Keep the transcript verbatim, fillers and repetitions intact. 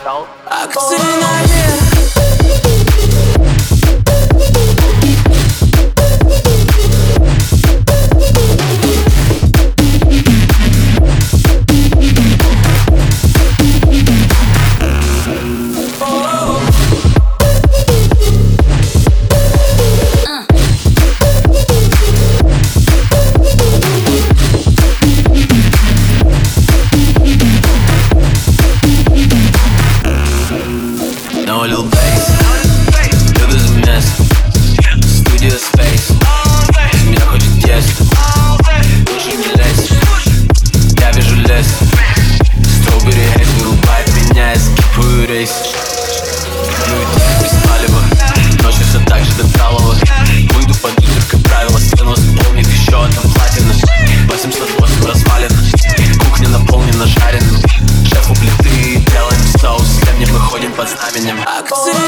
написал. Акции наверх. No little bass, люблю замес, Studio Space, мне хочет тесто, лучше не лезь, я вижу лес, Strawberry Haze вырубает меня, я скипаю рейс. Ну и так без палева, ночью все так же до талого, выйду под утро, как правило, стену заполнит еще одна платина, восемьсот восемь развалин, кухня наполнена жареным, шеф у плиты, делаем соус, с кем не выходим под знаменем. Акции